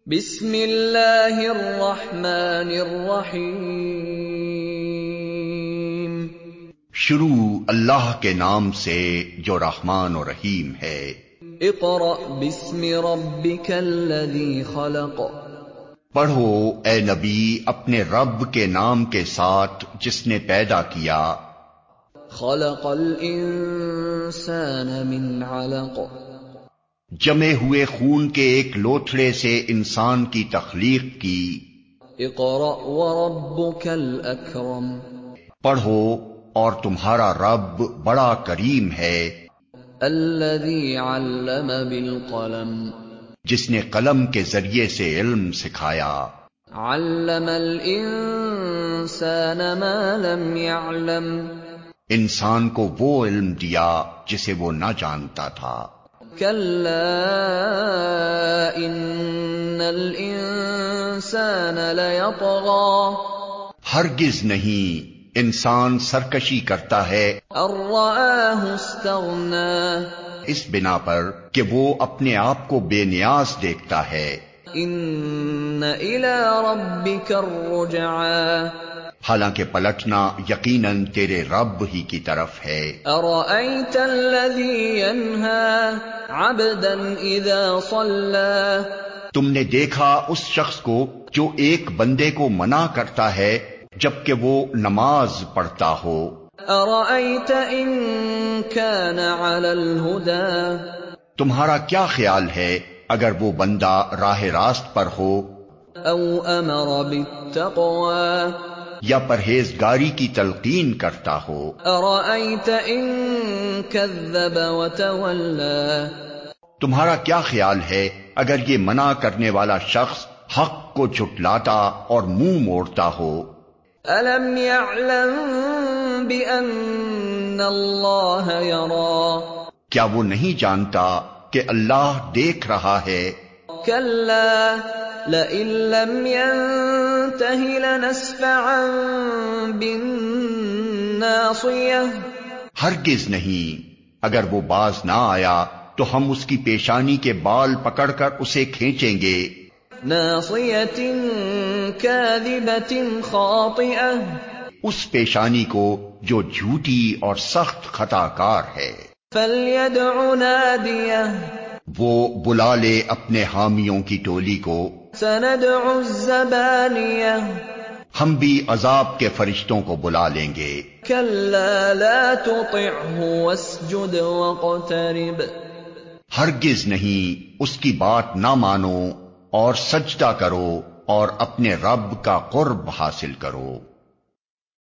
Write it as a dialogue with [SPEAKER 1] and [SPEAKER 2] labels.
[SPEAKER 1] بسم اللہ الرحمن الرحیم۔
[SPEAKER 2] شروع اللہ کے نام سے جو رحمان و رحیم ہے۔
[SPEAKER 1] اقرأ بسم ربک الذی خلق۔
[SPEAKER 2] پڑھو اے نبی اپنے رب کے نام کے ساتھ جس نے پیدا کیا۔
[SPEAKER 1] خلق الانسان من علق۔
[SPEAKER 2] جمے ہوئے خون کے ایک لوتھڑے سے انسان کی تخلیق کی۔
[SPEAKER 1] اقرأ وربک الاکرم۔
[SPEAKER 2] پڑھو اور تمہارا رب بڑا کریم ہے۔
[SPEAKER 1] الذی علم بالقلم۔
[SPEAKER 2] جس نے قلم کے ذریعے سے علم سکھایا۔
[SPEAKER 1] علم الانسان ما لم يعلم۔
[SPEAKER 2] انسان کو وہ علم دیا جسے وہ نہ جانتا تھا۔
[SPEAKER 1] کلا ان الانسان لیطغی۔
[SPEAKER 2] ہرگز نہیں، انسان سرکشی کرتا ہے
[SPEAKER 1] ان رآہ استغنی۔
[SPEAKER 2] اس بنا پر کہ وہ اپنے آپ کو بے نیاز دیکھتا ہے۔
[SPEAKER 1] ان الی ربک الرجعی۔
[SPEAKER 2] حالانکہ پلٹنا یقیناً تیرے رب ہی کی طرف ہے۔
[SPEAKER 1] ارأیت الذی ینہی عبدا اذا صلی۔
[SPEAKER 2] تم نے دیکھا اس شخص کو جو ایک بندے کو منع کرتا ہے جبکہ وہ نماز پڑھتا ہو۔
[SPEAKER 1] ارأیت ان کان علی الہدی۔
[SPEAKER 2] تمہارا کیا خیال ہے اگر وہ بندہ راہ راست پر ہو
[SPEAKER 1] او امر بالتقوی۔
[SPEAKER 2] یا پرہیزگاری کی تلقین کرتا ہو۔
[SPEAKER 1] ارأیت ان کذب وتولی۔
[SPEAKER 2] تمہارا کیا خیال ہے اگر یہ منع کرنے والا شخص حق کو جھٹلاتا اور منہ موڑتا ہو۔
[SPEAKER 1] الم یعلم بان اللہ یری۔
[SPEAKER 2] کیا وہ نہیں جانتا کہ اللہ دیکھ رہا ہے۔
[SPEAKER 1] کلا لئن لم ینتہ لنسفعا بالناصیہ۔
[SPEAKER 2] ہرگز نہیں، اگر وہ باز نہ آیا تو ہم اس کی پیشانی کے بال پکڑ کر اسے کھینچیں گے۔
[SPEAKER 1] ناصیۃ کاذبۃ خاطئہ۔
[SPEAKER 2] اس پیشانی کو جو جھوٹی اور سخت خطا کار ہے۔
[SPEAKER 1] فلیدع نادیہ۔
[SPEAKER 2] وہ بلا لے اپنے حامیوں کی ٹولی کو۔
[SPEAKER 1] سندع الزبانیہ۔
[SPEAKER 2] ہم بھی عذاب کے فرشتوں کو بلا لیں گے۔
[SPEAKER 1] کلا لا تطعہ واسجد واقترب۔
[SPEAKER 2] ہرگز نہیں، اس کی بات نہ مانو اور سجدہ کرو اور اپنے رب کا قرب حاصل کرو۔